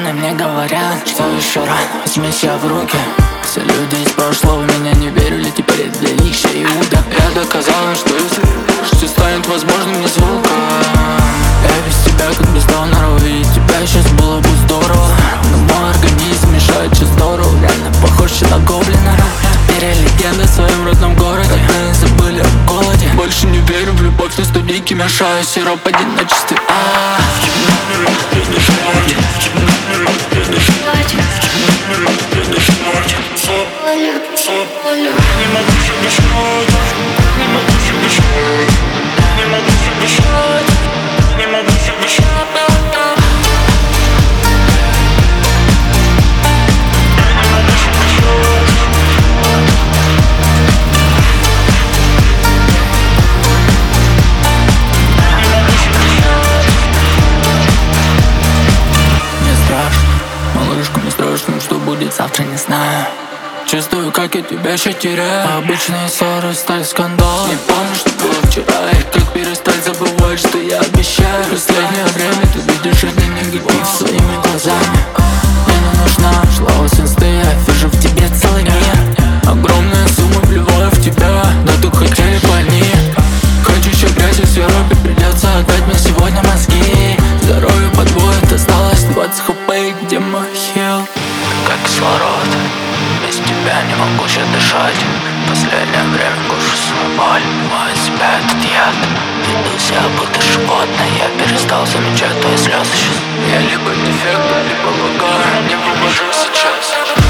стороны мне говорят, что еще рано, возьми себя в руки. Все люди из прошлого меня не верили, теперь я для них ще Иуда. Я доказал, что если все станет возможным, не звука. Я без тебя как без донора, увидеть тебя сейчас было бы здорово. Но мой организм мешает, что здорово, реально похож на гоблина. Теперь я легенда в своем родном городе, мы забыли о голоде. Больше не верю в любовь, на студийке мешаю сироп в одиночестве. Малышка, страшно, что будет завтра, не знаю. Чувствую, как я тебя еще теряю. Обычные ссоры стали скандалом. Не помню, что было вчера, и как перестать забывать, что я обещаю. В последнее время ты видишь один негатив своими глазами. Мне не нужна шлава с инсты, я вижу в тебе целый мир. Огромные суммы вливаю в тебя, да тут хотели бы они. Хочу еще грязи в сиропе, придется отдать мне сегодня мозги. Здоровье подводит, осталось 20 хп, где мой хил? Как кислород, без тебя не могу еще дышать. Последнее время кушу свою боль, мою себя этот яд. Веду себя будто животное, я перестал замечать твои слезы сейчас. Я либо дефект, либо лагаю, не вывожу сейчас.